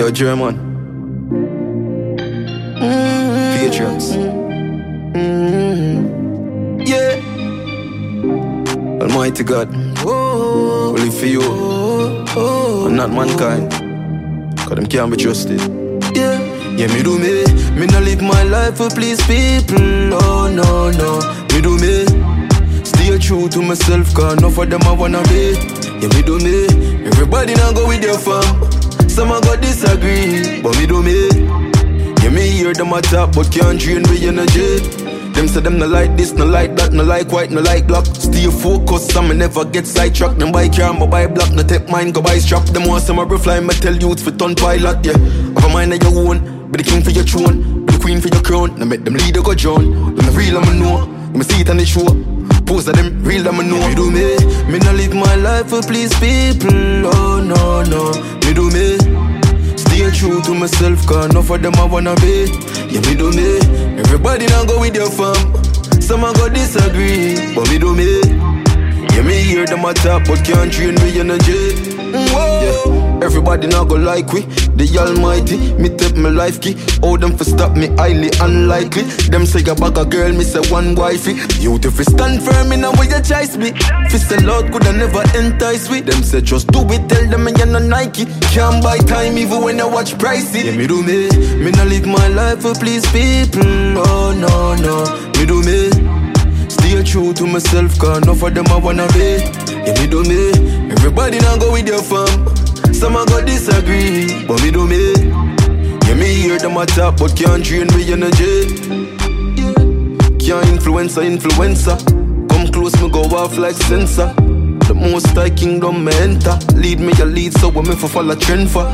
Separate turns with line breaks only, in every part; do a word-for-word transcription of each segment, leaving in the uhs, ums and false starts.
Yo, German. Mm-hmm. Patriots. Mm-hmm. Yeah. Almighty God. Oh, only for you. Oh, oh, and not mankind. Cause them can't be trusted. Yeah. Yeah, me do me. Me not live my life for please people. Oh, no, no. Me do me. Stay true to myself, cause enough of them I wanna be. Yeah, me do me. Everybody now go with their fam. Some a go disagree, but me do me. Yeah, me hear them a talk, but can't drain me energy. Them say them no like this, no like that, no like white, no like black. Stay focused, some me never get sidetracked. Them buy car, me buy block, no take mine, go buy strap. Them want some a fly, me tell youths for ton pilot, yeah. Have a mind of your own, be the king for your throne, be the queen for your crown. Now make them leader go drown. Them real, I'ma know, me see it on the show. Pose of them real, I'ma know. Me do me, me not live my life for please people. Oh no, no, me do me. Stay true to myself, cause enough of them I wanna be. Yeah, me do me. Everybody now go with your fam. Some a go disagree, but me do me. Yeah, me hear them a talk, but can't train me energy. Whoa. Yeah. Everybody now go like we, the Almighty. Me take my life key. All them for stop me highly unlikely. Them say a bag a girl, me say one wifey. You if you stand firm in where you choice me. If it's a lot could I never entice with. Them say just do it, tell them you're no Nike. Can't buy time even when I watch pricey. Yeah, me do me. Me not live my life for please people. Oh no, no, me do me. Stay true to myself, cause enough of them I wanna be. Yeah, me do me. Everybody now go with your fam. Some a go disagree, but me do me. Yeah, me hear them a talk, but can't drain me energy. Yeah. Can't influence a influencer. Come close, me go off like sensor. The most high kingdom me enter. Lead me a lead, so what me for follow trend for.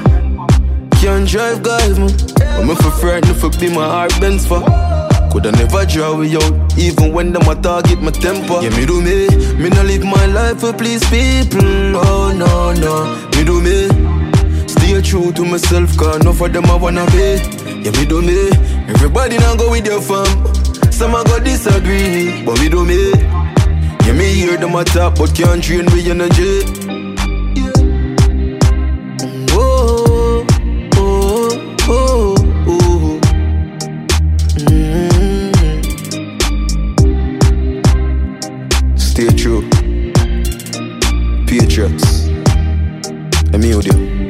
Can't drive guys, man, but me for frightened for be my heart bends for. Coulda never draw me out, even when them a target my temper. Yeah, me do me. Me not live my life for please people. Oh no, no, me do me. Stay true to myself, cause enough of them I wanna be. Yeah, me do me. Everybody now go with your fam. Some a go disagree, but me do me. Yeah, me hear them a talk, but can't drain me energy. Yeah. Oh, oh, oh, oh. Mm. Stay true. Patriots. Let me hold you.